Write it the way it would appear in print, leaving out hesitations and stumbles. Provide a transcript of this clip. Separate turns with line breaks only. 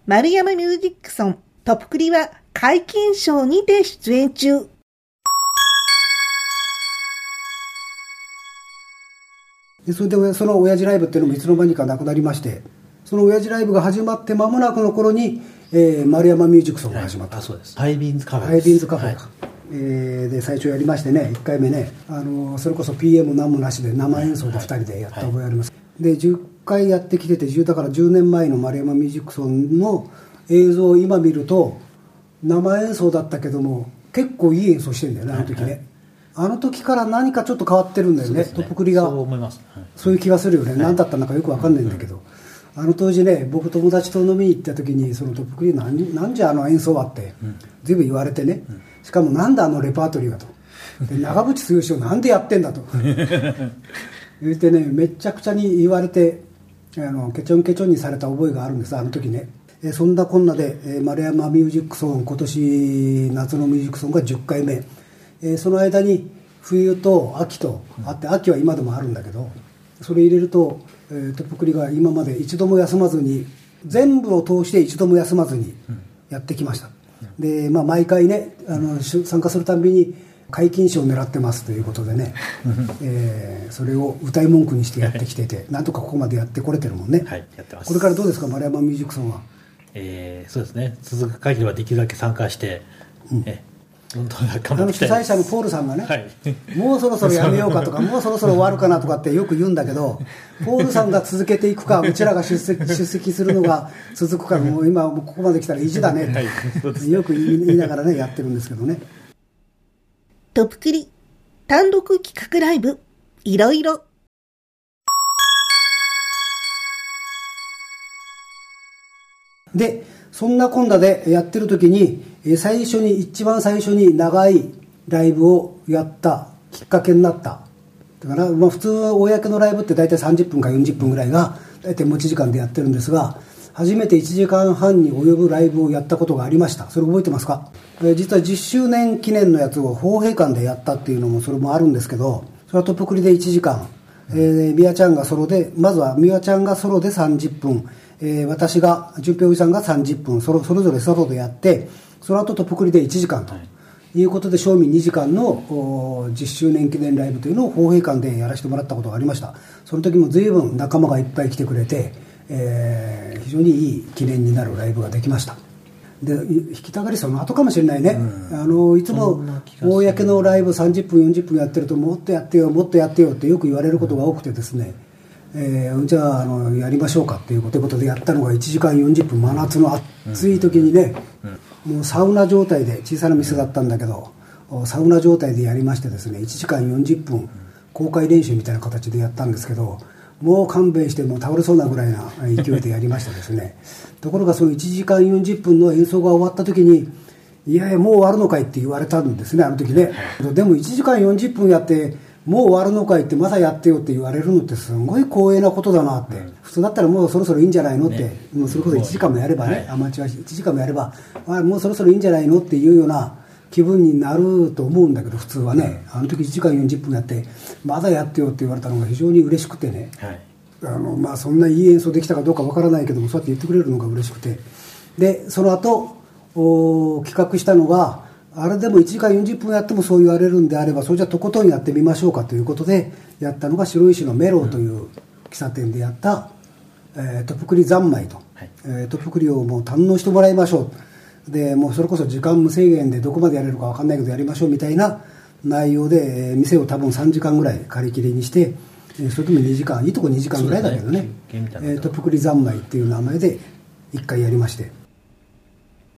丸山ミュージックソントップクリは皆勤賞にて出演中。
でそれでその親父ライブっていうのもいつの間にかなくなりまして、その親父ライブが始まって間もなくの頃に、丸山ミュージックソンが始まった、
そうです。ハイビーンズカフェ
ハイビーンズカフェか、で最初やりましてね、1回目ね、それこそ PM 何もなしで生演奏で2人でやった覚えあります、で10回やってきてて、だから10年前の丸山ミュージックソンの映像を今見ると生演奏だったけども結構いい演奏してるんだよね、あの時ね、あの時から何かちょっと変わってるんだよね、トップクリが。
そう思います、
そういう気がするよね、何だったのかよく分かんないんだけど、あの当時ね、僕友達と飲みに行った時にそのトップクリなんじゃあの演奏はって随分言われてね、しかもなんだあのレパートリーがと、で長渕剛をなんでやってんだと言ってね、めちゃくちゃに言われてケチョンケチョンにされた覚えがあるんです、あの時ね。そんなこんなで丸山ミュージックソン、今年夏のミュージックソンが10回目、その間に冬と秋とあって、秋は今でもあるんだけど、それ入れるとトップクリが今まで一度も休まずに、全部を通して一度も休まずにやってきました、で、毎回ね参加するたんびに皆勤賞を狙ってますということでね、それを歌い文句にしてやってきてて、なんとかここまでやってこれてるもんね、
はい、やってます。
これからどうですか、丸山ミュージックソンは。
そうですね、続く限りはできるだけ参加して、どんどん頑張っていきたいです。
主催者のポールさんがね、もうそろそろやめようかとかもうそろそろ終わるかなとかってよく言うんだけど、ポールさんが続けていくかうちらが出席するのが続くか、もう今ここまで来たら意地だねってよく言いながらねやってるんですけどね。
トップクリ単独企画ライブいろいろ。
でそんなこんなでやってる時に一番最初に長いライブをやったきっかけになった。だから、普通公のライブって大体30分か40分ぐらいが大体持ち時間でやってるんですが、初めて1時間半に及ぶライブをやったことがありました。それ覚えてますか？実は10周年記念のやつを豊平館でやったっていうのもそれもあるんですけど、それはトップクリで1時間、ミワちゃんがソロで、まずはミワちゃんがソロで30分、私が純平おじさんが30分それぞれソロでやって、その後トップクリで1時間ということで、正味2時間の10周年記念ライブというのを豊平館でやらせてもらったことがありました。その時も随分仲間がいっぱい来てくれて、非常にいい記念になるライブができました。で弾きたがりその後かもしれないね、いつも公のライブ30分40分やってると、もっとやってよもっとやってよってよく言われることが多くてですね、じゃあやりましょうかっていうことでやったのが1時間40分、真夏の暑い時にね、もうサウナ状態で、小さな店だったんだけどサウナ状態でやりましてですね、1時間40分公開練習みたいな形でやったんですけど、もう勘弁してもう倒れそうなぐらいな勢いでやりましたですねところがその1時間40分の演奏が終わった時に、いやいやもう終わるのかいって言われたんですね、あの時ね。でも1時間40分やってもう終わるのかいって、まだやってよって言われるのってすごい光栄なことだなって、普通だったらもうそろそろいいんじゃないのって、もうそれこそ1時間もやればね、アマチュア1時間もやれば、もうそろそろいいんじゃないのっていうような気分になると思うんだけど、普通はね、あの時1時間40分やってまだやってよって言われたのが非常に嬉しくてね、そんないい演奏できたかどうかわからないけども、そうやって言ってくれるのが嬉しくて、でその後企画したのが、あれでも1時間40分やってもそう言われるんであれば、それじゃとことんやってみましょうかということでやったのが、白石のメローという喫茶店でやった、トップクリ三昧と、トップクリをもう堪能してもらいましょう、でもうそれこそ時間無制限でどこまでやれるか分かんないけどやりましょうみたいな内容で、店を多分3時間ぐらい借り切りにして、それとも2時間、いいとこ2時間ぐらいだけどね、トップクリ三昧っていう名前で1回やりまして、